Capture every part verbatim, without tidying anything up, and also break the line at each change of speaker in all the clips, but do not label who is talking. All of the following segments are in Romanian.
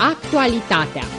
Actualitatea.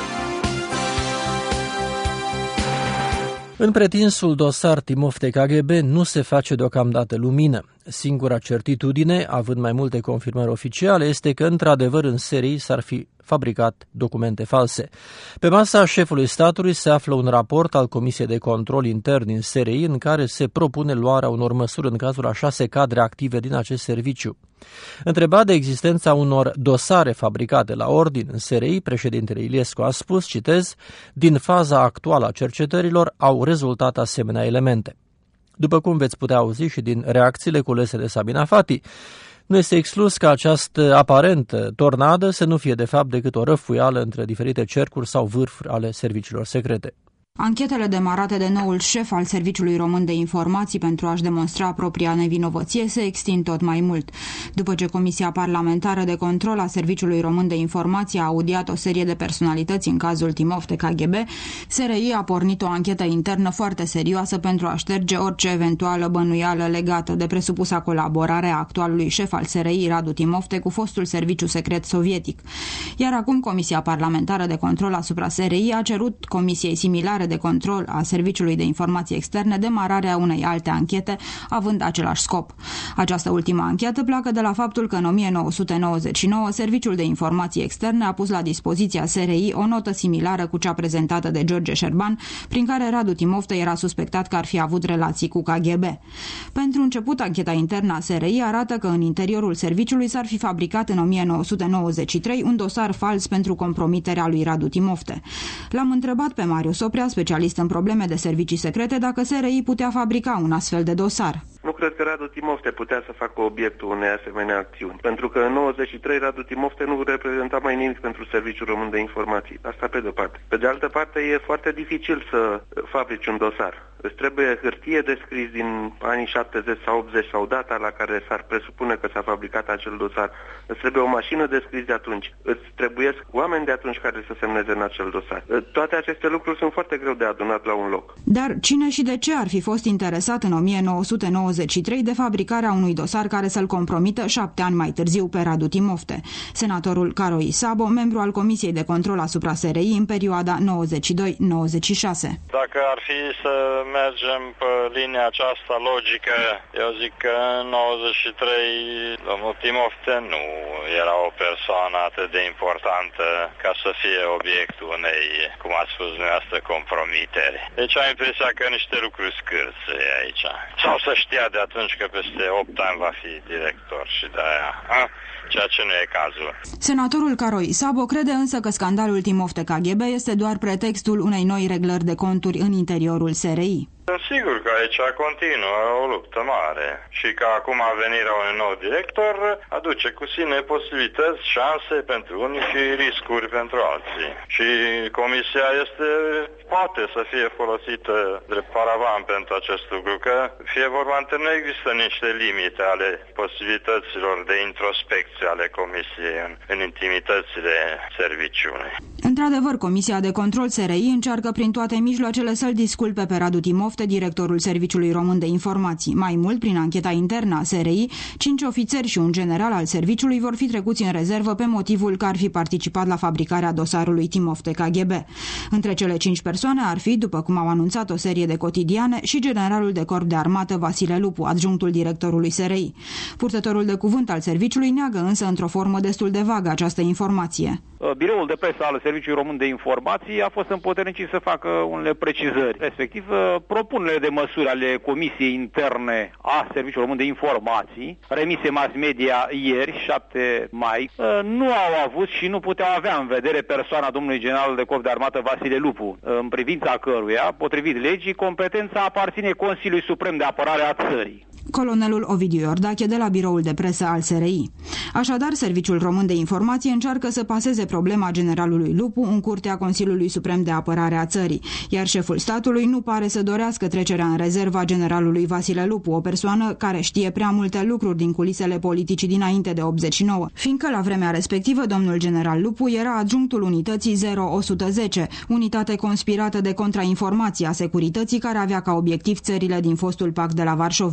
În pretinsul dosar Timofte K G B nu se face deocamdată lumină. Singura certitudine, având mai multe confirmări oficiale, este că într-adevăr în serii s-ar fi fabricat documente false. Pe masa șefului statului se află un raport al Comisiei de Control Intern din S R I în care se propune luarea unor măsuri în cazul a șase cadre active din acest serviciu. Întrebat de existența unor dosare fabricate la ordin în S R I, președintele Iliescu a spus, citez, din faza actuală a cercetărilor au rezultat asemenea elemente. După cum veți putea auzi și din reacțiile culese de Sabina Fati, nu este exclus ca această aparentă tornadă să nu fie de fapt decât o răfuială între diferite cercuri sau vârfuri ale serviciilor secrete.
Anchetele demarate de noul șef al Serviciului Român de Informații pentru a-și demonstra propria nevinovăție se extind tot mai mult. După ce Comisia Parlamentară de Control a Serviciului Român de Informații a audiat o serie de personalități în cazul Timofte K G B, S R I a pornit o anchetă internă foarte serioasă pentru a șterge orice eventuală bănuială legată de presupusa colaborare a actualului șef al S R I, Radu Timofte, cu fostul serviciu secret sovietic. Iar acum Comisia Parlamentară de Control asupra S R I a cerut comisiei similare de control a Serviciului de Informații Externe demararea unei alte anchete având același scop. Această ultimă anchetă pleacă de la faptul că în o mie nouă sute nouăzeci și nouă Serviciul de Informații Externe a pus la dispoziția S R I o notă similară cu cea prezentată de George Șerban, prin care Radu Timofte era suspectat că ar fi avut relații cu K G B. Pentru început, ancheta internă a S R I arată că în interiorul serviciului s-ar fi fabricat în o mie nouă sute nouăzeci și trei un dosar fals pentru compromiterea lui Radu Timofte. L-am întrebat pe Marius Oprea, specialist în probleme de servicii secrete, dacă S R I putea fabrica un astfel de dosar.
Nu cred că Radu Timofte putea să facă obiectul unei asemenea acțiuni, pentru că în nouăzeci și trei Radu Timofte nu reprezenta mai nimic pentru Serviciul Român de Informații. Asta pe de-o parte. Pe de altă parte, e foarte dificil să fabrici un dosar. Îți trebuie hârtie de scris din anii șaptezeci sau optzeci sau data la care s-ar presupune că s-a fabricat acel dosar. Îți trebuie o mașină de scris de atunci. Îți trebuie oameni de atunci care să semneze în acel dosar. Toate aceste lucruri sunt foarte greu de adunat la un loc.
Dar cine și de ce ar fi fost interesat în o mie nouă sute nouăzeci și trei de fabricarea unui dosar care să-l compromită șapte ani mai târziu pe Radu Timofte? Senatorul Caroi Sabo, membru al Comisiei de Control asupra S R I în perioada nouăzeci și doi nouăzeci și șase.
Dacă ar fi să mergem pe linia aceasta logică, eu zic că în nouăzeci și trei domnul Timofte nu era o persoană atât de importantă ca să fie obiectul unei, cum ați spus dumneavoastră, compromiteri. Deci am impresia că niște lucruri scârțe aici. Sau să știa de atunci că peste opt ani va fi director și de aia, a? Ceea ce nu e cazul.
Senatorul Caroi Sabo crede însă că scandalul Timofte K G B este doar pretextul unei noi reglări de conturi în interiorul S R I.
Sigur că aici continuă o luptă mare și că acum venirea unui nou director aduce cu sine posibilități, șanse pentru unii și riscuri pentru alții. Și comisia este, poate să fie folosită drept paravan pentru acest lucru, că fie vorba între nu există niște limite ale posibilităților de introspecție ale comisiei în, în intimitățile serviciului.
Într-adevăr, Comisia de Control S R I încearcă prin toate mijloacele să-l disculpe pe Radu Timofte, directorul Serviciului Român de Informații. Mai mult, prin ancheta internă a S R I, cinci ofițeri și un general al serviciului vor fi trecuți în rezervă pe motivul că ar fi participat la fabricarea dosarului Timofte K G B. Între cele cinci persoane ar fi, după cum au anunțat o serie de cotidiane, și generalul de corp de armată Vasile Lupu, adjunctul directorului S R I. Purtătorul de cuvânt al serviciului neagă însă într-o formă destul de vagă această informație.
Biroul de presă al Serviciului Român de Informații a fost împuternicit să facă unele precizări, respectiv propunerile de măsuri ale Comisiei Interne a Serviciului Român de Informații, remise mass media ieri, șapte mai, nu au avut și nu puteau avea în vedere persoana domnului general de corp de armată Vasile Lupu, în privința căruia, potrivit legii, competența aparține Consiliului Suprem de Apărare a țării.
Colonelul Ovidiu Iordache de la biroul de presă al S R I. Așadar, Serviciul Român de Informație încearcă să paseze problema generalului Lupu în curtea Consiliului Suprem de Apărare a țării, iar șeful statului nu pare să dorească trecerea în rezervă a generalului Vasile Lupu, o persoană care știe prea multe lucruri din culisele politicii dinainte de optzeci și nouă, fiindcă la vremea respectivă domnul general Lupu era adjunctul unității zero o sută zece, unitate conspirată de contrainformație a securității care avea ca obiectiv țările din fostul pact de la Varșovia.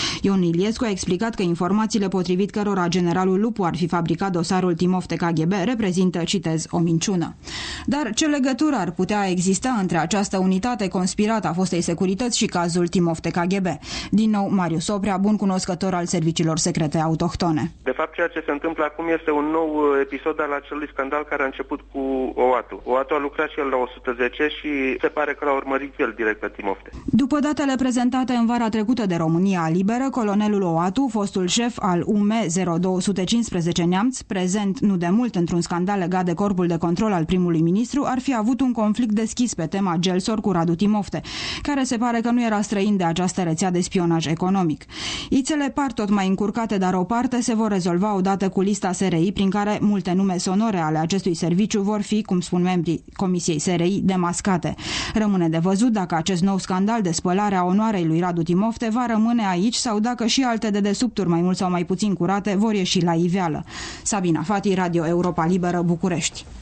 Ion Iliescu a explicat că informațiile potrivit cărora generalul Lupu ar fi fabricat dosarul Timofte K G B reprezintă, citez, o minciună. Dar ce legătură ar putea exista între această unitate conspirată a fostei securități și cazul Timofte K G B? Din nou, Marius Oprea, bun cunoscător al serviciilor secrete autohtone.
De fapt, ceea ce se întâmplă acum este un nou episod al acelui scandal care a început cu O A T U. O A T U a lucrat și el la o sută zece și se pare că l-a urmărit el direct pe Timofte.
După datele prezentate în vara trecută de România Liberă, colonelul O A T U, fostul șef al U M zero două unsprezece Neamț, prezent nu de mult într-un scandal legat de corpul de control al primului ministru, ar fi avut un conflict deschis pe tema Gelsor cu Radu Timofte, care se pare că nu era străin de această rețea de spionaj economic. Ițele par tot mai încurcate, dar o parte se vor rezolva odată cu lista S R I, prin care multe nume sonore ale acestui serviciu vor fi, cum spun membrii Comisiei S R I, demascate. Rămâne de văzut dacă acest nou scandal de spălare a onoarei lui Radu Timofte va rămâne aici sau dacă și alte dedesubturi mai mult sau mai puțin curate vor ieși la iveală. Sabina Fati, Radio Europa Liberă, București.